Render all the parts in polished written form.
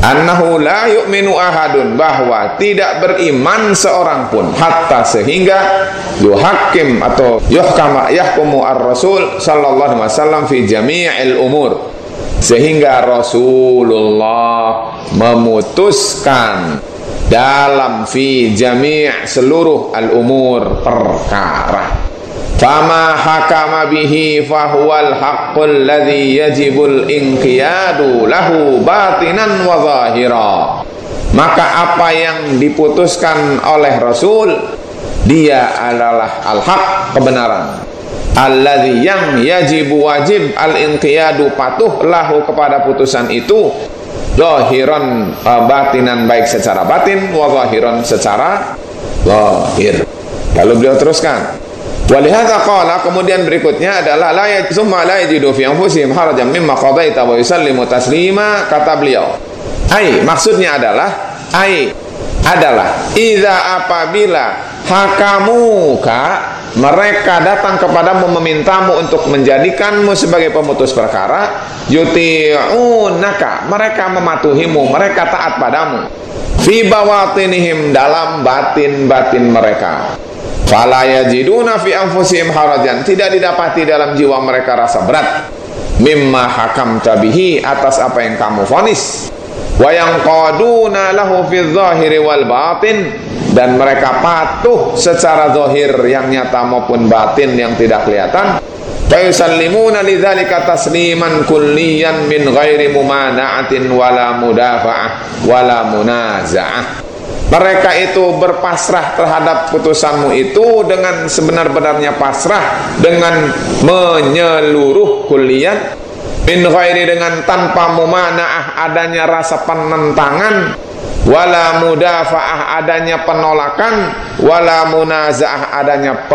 annahu la yu'minu ahadun, bahwa tidak beriman seorang pun, hatta sehingga yuhakim atau yahkumu ar-rasul sallallahu alaihi wasallam fi jami'il umur, sehingga Rasulullah memutuskan dalam fi jami' seluruh al-umur perkara. Fama hakama bihi fahuwal haqqul ladzi yajibul inqiyadu lahu batinan wa zahira. Maka apa yang diputuskan oleh Rasul, dia adalah al-haq, kebenaran. Alladzi, yang yajibu, wajib, al-inqiyadu, patuh, lahu, kepada putusan itu, zahiran, batinan, baik secara batin, wa zahiran, secara zahir. Lalu beliau teruskan, walihadza qala, kemudian berikutnya adalah la yajidu fi anfusihim harajan mimma qadaita wa yusallimu taslima. Kata beliau, maksudnya adalah idza, apabila hakamuka, mereka datang kepadamu memintamu untuk menjadikanmu sebagai pemutus perkara, yuti'unaka, mereka mematuhimu, mereka taat padamu, fi bawatinihim, dalam batin-batin mereka, fala yajiduna fi anfusihim harajan, tidak didapati dalam jiwa mereka rasa berat, mimma hakamta bihi, atas apa yang kamu vonis, wa yanqaduna lahu fi dzahiri wal batin, dan mereka patuh secara zahir yang nyata maupun batin yang tidak kelihatan, fa yusallimuna lidzalika tasliman kulliyan min ghairi mumana'atin wala mudafa'ah wala munaza'ah. Mereka itu berpasrah terhadap putusanmu itu dengan sebenar-benarnya pasrah, dengan menyeluruh kulian, min ghairi, dengan tanpa mumana'ah, adanya rasa penentangan, wala mudafa'ah, adanya penolakan, wala munaza'ah, adanya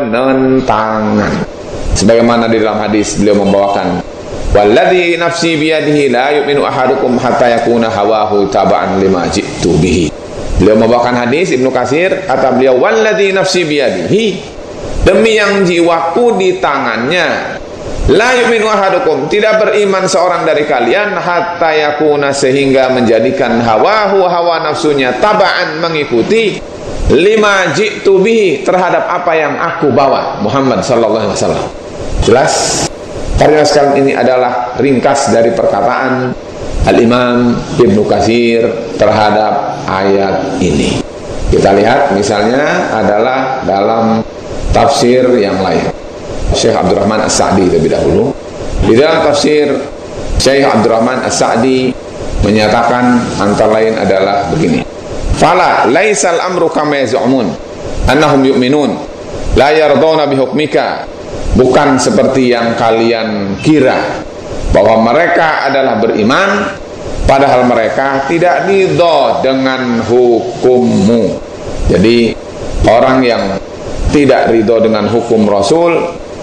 penentangan. Sebagaimana di dalam hadis beliau membawakan, walladzi nafsi biyadihi la yu'minu ahadukum hatta yakuna hawahu taba'an lima ji'tu bihi. Beliau membawakan hadis Ibnu Katsir, kata beliau, walladzi nafsi biyadihi, demi yang jiwaku di tangannya, la yu'minu ahadukum, tidak beriman seorang dari kalian, hatta yakuna, sehingga menjadikan hawahu, hawa nafsunya, taba'an, mengikuti, lima ji'tu bihi, terhadap apa yang aku bawa, Muhammad sallallahu alaihi wasallam. Jelas? Karena sekalian, ini adalah ringkas dari perkataan Al-Imam Ibnu Katsir terhadap ayat ini. Kita lihat misalnya adalah dalam tafsir yang lain, Syekh Abdurrahman As-Sa'di terlebih dahulu. Di dalam tafsir, Syekh Abdurrahman As-Sa'di menyatakan antara lain adalah begini, fala laisal amru kama yaz'umun annahum yu'minun la yarduna bihukmika, bukan seperti yang kalian kira bahwa mereka adalah beriman padahal mereka tidak ridha dengan hukummu. Jadi orang yang tidak ridha dengan hukum Rasul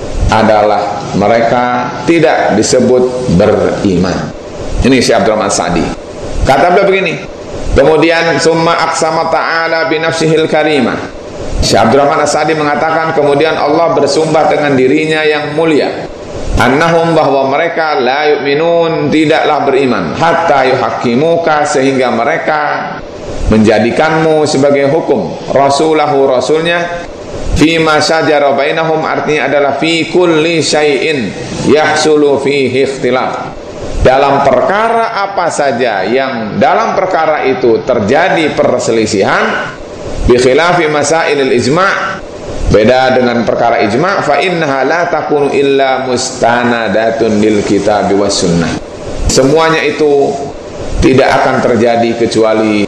adalah mereka tidak disebut beriman. Ini Syekh Abdurrahman Sa'di. Kata beliau begini, kemudian summa aqsama ta'ala bi nafsihil karimah. Syekh Abdurrahman Sa'di mengatakan, kemudian Allah bersumpah dengan dirinya yang mulia, annahum, bahwa mereka la yu'minun, tidaklah beriman, hatta yuhakimuka, sehingga mereka menjadikanmu sebagai hukum, rasulahu, rasulnya, fima syajara bainahum, artinya adalah fi kulli syai'in yahsulu fihi ikhtilaf, dalam perkara apa saja yang dalam perkara itu terjadi perselisihan, bi khilafi masailil ijma', beda dengan perkara ijma', fa innaha la takunu illa mustanadatun lil kitabi was sunnah, semuanya itu tidak akan terjadi kecuali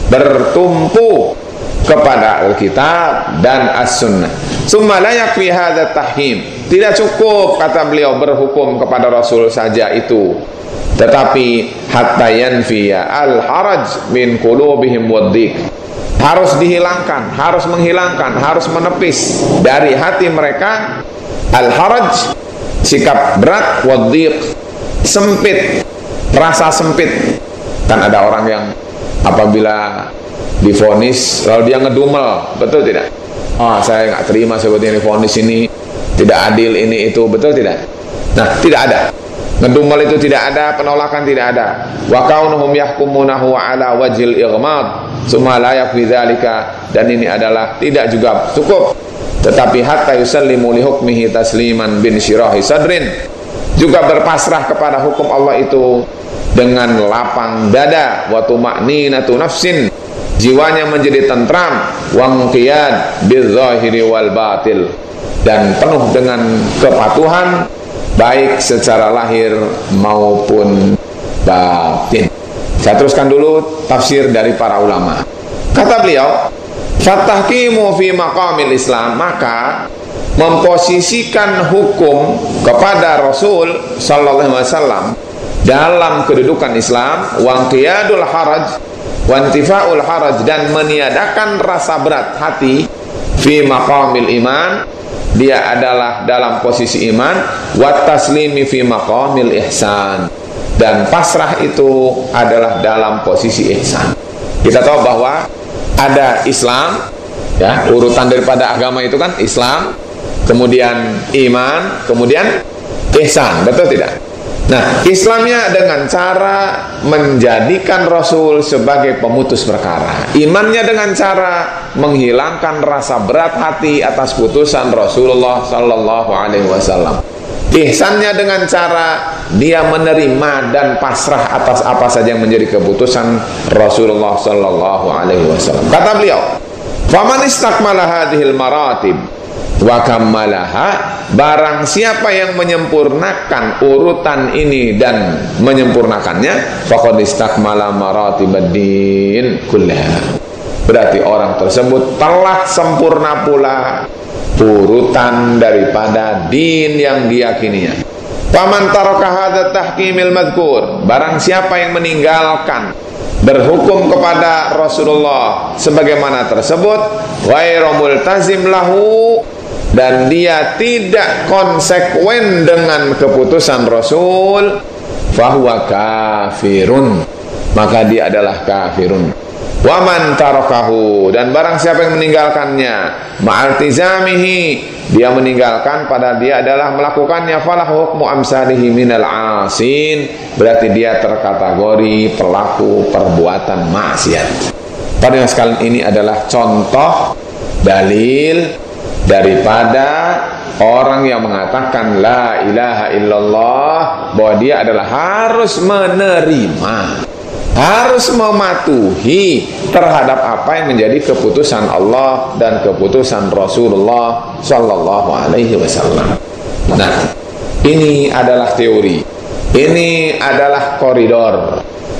bertumpu kepada Alkitab dan As-Sunnah. Summa la yakfi hadza tahkim, tidak cukup, kata beliau, berhukum kepada Rasul saja itu, tetapi hatta yanfiya al-haraj min qulubihim wadhiq, harus dihilangkan, harus menghilangkan, harus menepis dari hati mereka al-haraj, sikap berat, wadhiq, sempit, rasa sempit. Kan ada orang yang apabila divonis lalu dia ngedumel, betul tidak? Saya nggak terima sebetulnya divonis ini tidak adil, ini itu, betul tidak? Nah, tidak ada. Ngedumel itu tidak ada, penolakan tidak ada. Wa kaunuhum yahkumunahu ala wajhil ighmad summa la yakfi dzalika, dan ini adalah tidak juga cukup, tetapi hatta yusallimu li hukmihi tasliman bin syirahi sadrin, juga berpasrah kepada hukum Allah itu dengan lapang dada, wa tuma'ninatu nafsin, jiwanya menjadi tentram, wa inqiyad bidzahiri wal batil, dan penuh dengan kepatuhan baik secara lahir maupun batin. Saya teruskan dulu tafsir dari para ulama. Kata beliau, fatahkimu fi maqamil Islam, maka memposisikan hukum kepada Rasul sallallahu alaihi wasallam dalam kedudukan Islam, wa inqiyadul haraj wa intifaul haraj, dan meniadakan rasa berat hati, fi maqamil iman, dia adalah dalam posisi iman, wa taslimi fi maqamil ihsan, dan pasrah itu adalah dalam posisi ihsan. Kita tahu bahwa ada Islam, ya, urutan daripada agama itu kan Islam, kemudian iman, kemudian ihsan, betul tidak? Nah, Islamnya dengan cara menjadikan Rasul sebagai pemutus perkara, imannya dengan cara menghilangkan rasa berat hati atas putusan Rasulullah sallallahu alaihi wasallam, ihsannya dengan cara dia menerima dan pasrah atas apa saja yang menjadi keputusan Rasulullah sallallahu alaihi wasallam. Kata beliau, faman istakmala hadhil maratib wa kammalaha, barang siapa yang menyempurnakan urutan ini dan menyempurnakannya, faqad istakmala maratibaddin kullaha, berarti orang tersebut telah sempurna pula urutan daripada din yang diyakininya. Faman taraka hadza tahkimil madhkur, barang siapa yang meninggalkan berhukum kepada Rasulullah sebagaimana tersebut, ghairu multazim lahu, dan dia tidak konsekuen dengan keputusan Rasul, fahuwa kafirun, maka dia adalah kafirun. Wa man tarakahu, dan barang siapa yang meninggalkannya, ma'altizamihi, dia meninggalkan pada dia adalah melakukannya, falah hukmu amsalihi minal asin, berarti dia terkategori pelaku perbuatan maksiat. Pada yang sekalian, ini adalah contoh dalil daripada orang yang mengatakan la ilaha illallah, bahwa dia adalah harus menerima, harus mematuhi terhadap apa yang menjadi keputusan Allah dan keputusan Rasulullah sallallahu alaihi wasallam. Nah, ini adalah teori, ini adalah koridor,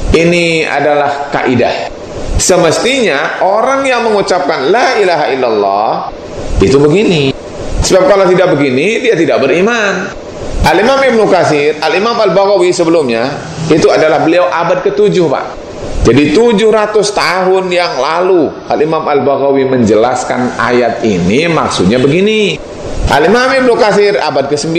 ini adalah kaidah. Semestinya orang yang mengucapkan la ilaha illallah itu begini. Sebab kalau tidak begini, dia tidak beriman. Al-Imam Ibnu Katsir, Al-Imam Al-Baghawi sebelumnya, itu adalah beliau abad ke-7, Pak. Jadi 700 tahun yang lalu Al-Imam Al-Baghawi menjelaskan ayat ini maksudnya begini. Al-Imam Ibnu Katsir abad ke-9,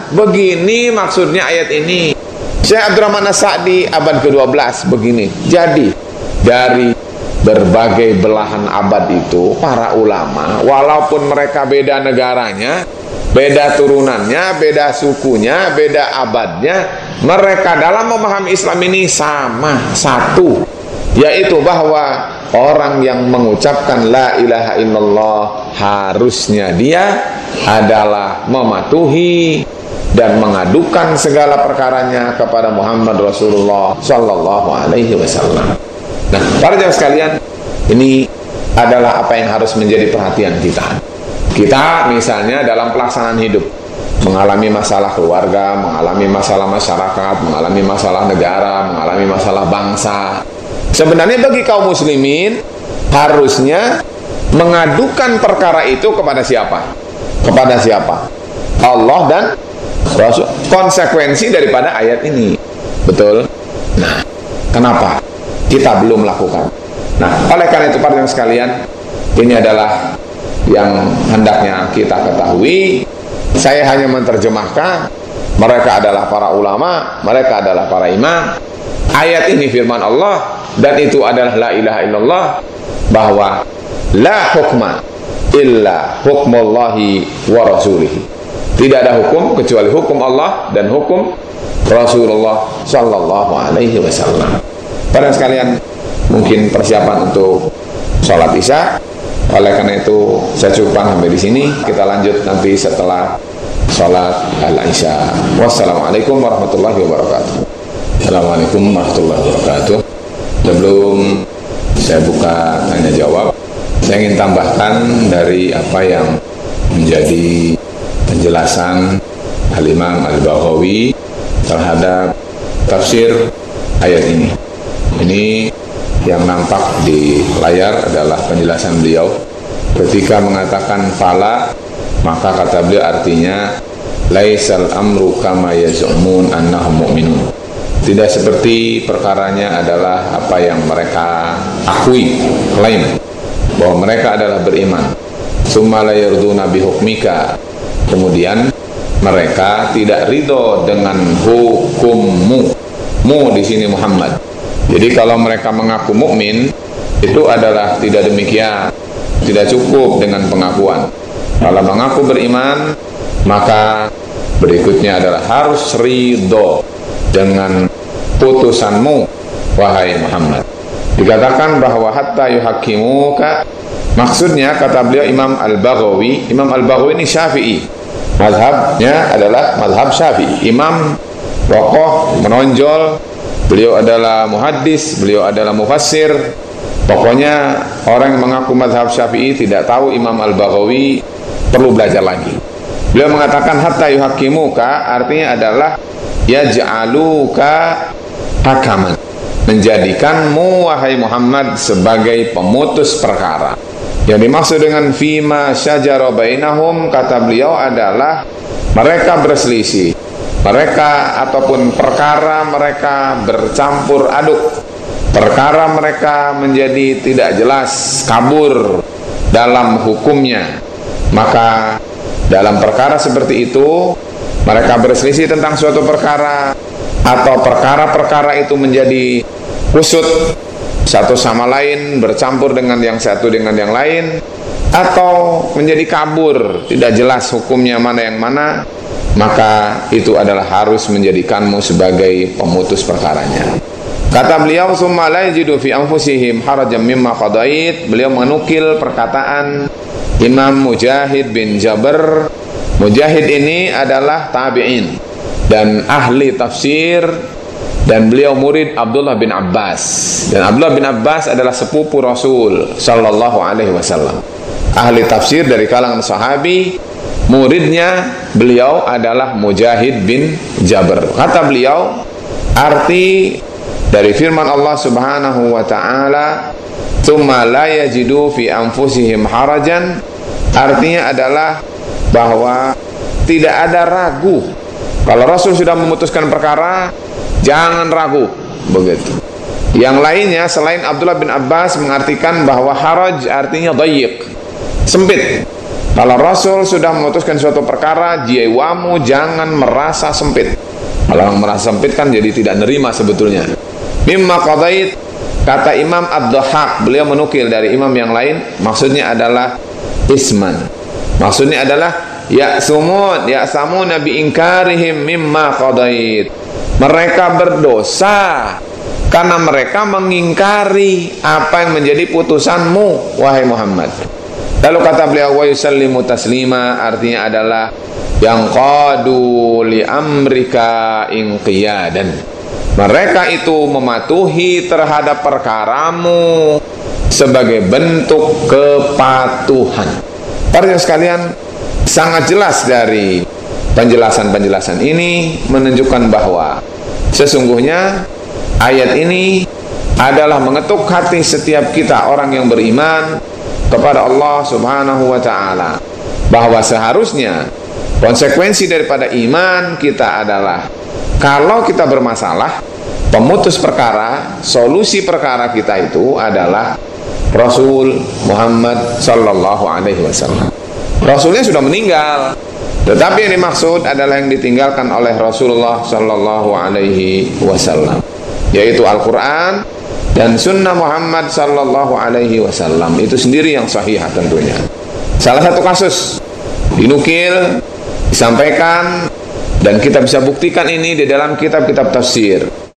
begini maksudnya ayat ini. Syekh Abdurrahman As-Sa'di abad ke-12, begini. Jadi dari berbagai belahan abad itu, para ulama, walaupun mereka beda negaranya, beda turunannya, beda sukunya, beda abadnya, mereka dalam memahami Islam ini sama, satu, yaitu bahwa orang yang mengucapkan la ilaha illallah harusnya dia adalah mematuhi dan mengadukan segala perkaranya kepada Muhammad Rasulullah sallallahu alaihi wasallam. Nah, para jemaah sekalian, ini adalah apa yang harus menjadi perhatian kita. Kita misalnya dalam pelaksanaan hidup mengalami masalah keluarga, mengalami masalah masyarakat, mengalami masalah negara, mengalami masalah bangsa. Sebenarnya bagi kaum muslimin harusnya mengadukan perkara itu kepada siapa? Kepada siapa? Allah dan Rasul. Konsekuensi daripada ayat ini. Betul? Nah, kenapa kita belum melakukan? Nah, oleh karena itu para jemaah sekalian, ini adalah yang hendaknya kita ketahui. Saya hanya menerjemahkan, mereka adalah para ulama, mereka adalah para imam. Ayat ini firman Allah, dan itu adalah la ilaha illallah, bahwa la hukma illa hukmullahi wa rasulihi. Tidak ada hukum kecuali hukum Allah dan hukum Rasulullah sallallahu alaihi wasallam. Para sekalian, mungkin persiapan untuk sholat Isya. Oleh karena itu saya cukupkan sampai di sini. Kita lanjut nanti setelah sholat al-Isya. Wassalamualaikum warahmatullahi wabarakatuh. Assalamualaikum warahmatullahi wabarakatuh. Sebelum saya buka tanya jawab, saya ingin tambahkan dari apa yang menjadi penjelasan Al-Imam Al-Baghawi terhadap tafsir ayat ini. Ini yang nampak di layar adalah penjelasan beliau ketika mengatakan fala, maka kata beliau artinya laisal amru kama yaz'umun annahum mu'minun. Tidak seperti perkaranya adalah apa yang mereka akui, klaim bahwa mereka adalah beriman. Summa la yarduna bihukmika, kemudian mereka tidak ridho dengan hukummu. Mu di sini Muhammad. Jadi kalau mereka mengaku mukmin, itu adalah tidak demikian, tidak cukup dengan pengakuan. Kalau mengaku beriman, maka berikutnya adalah harus ridho dengan putusanmu, wahai Muhammad. Dikatakan bahwa hatta yuhakimuka, maksudnya kata beliau Imam Al-Baghawi. Imam Al-Baghawi ini Syafi'i, mazhabnya adalah mazhab Syafi'i. Imam tokoh menonjol, beliau adalah muhaddis, beliau adalah mufassir. Pokoknya orang yang mengaku mazhab Syafi'i tidak tahu Imam Al-Baghawi, perlu belajar lagi. Beliau mengatakan hatta yuhakimuka artinya adalah yaj'aluka hakaman, menjadikanmu wahai Muhammad sebagai pemutus perkara. Yang dimaksud dengan fima syajara bainahum, kata beliau adalah mereka berselisih, mereka ataupun perkara mereka bercampur aduk, perkara mereka menjadi tidak jelas, kabur dalam hukumnya. Maka dalam perkara seperti itu mereka berselisih tentang suatu perkara, atau perkara-perkara itu menjadi kusut satu sama lain, bercampur dengan yang satu dengan yang lain, atau menjadi kabur, tidak jelas hukumnya mana yang mana, maka itu adalah harus menjadikanmu sebagai pemutus perkaranya. Kata beliau, summa la yajidu fi anfusihim harajan mimma qadait. Beliau menukil perkataan Imam Mujahid bin Jabr. Mujahid ini adalah tabi'in dan ahli tafsir, dan beliau murid Abdullah bin Abbas, dan Abdullah bin Abbas adalah sepupu Rasul sallallahu alaihi wasallam. Ahli tafsir dari kalangan sahabi, muridnya beliau adalah Mujahid bin Jabr. Kata beliau, arti dari firman Allah Subhanahu wa taala, "Tsumma la yajidu fi anfusihim harajan," artinya adalah bahwa tidak ada ragu. Kalau Rasul sudah memutuskan perkara, jangan ragu, begitu. Yang lainnya selain Abdullah bin Abbas mengartikan bahwa haraj artinya dhayiq, sempit. Kalau Rasul sudah memutuskan suatu perkara, jiwamu jangan merasa sempit. Kalau merasa sempit kan jadi tidak nerima sebetulnya. Mimma qadait, kata Imam Ad-Dhahhak, beliau menukil dari imam yang lain, maksudnya adalah isman. Maksudnya adalah ya'samuna bi inkarihim mimma qadait. Mereka berdosa karena mereka mengingkari apa yang menjadi putusanmu, wahai Muhammad. Lalu kata beliau, wa yusallimu taslima, artinya adalah yang qadu li amrika inqiyadan. Mereka itu mematuhi terhadap perkaramu sebagai bentuk kepatuhan. Para sekalian, sangat jelas dari penjelasan-penjelasan ini menunjukkan bahwa sesungguhnya ayat ini adalah mengetuk hati setiap kita orang yang beriman kepada Allah Subhanahu wa ta'ala, bahwa seharusnya konsekuensi daripada iman kita adalah kalau kita bermasalah, pemutus perkara, solusi perkara kita itu adalah Rasul Muhammad sallallahu alaihi wasallam. Rasulnya sudah meninggal, tetapi yang dimaksud adalah yang ditinggalkan oleh Rasulullah sallallahu alaihi wasallam, yaitu Al-Quran dan Sunnah Muhammad sallallahu alaihi wasallam. Itu sendiri yang sahih tentunya. Salah satu kasus dinukil, disampaikan Dan kita bisa buktikan ini di dalam kitab-kitab tafsir.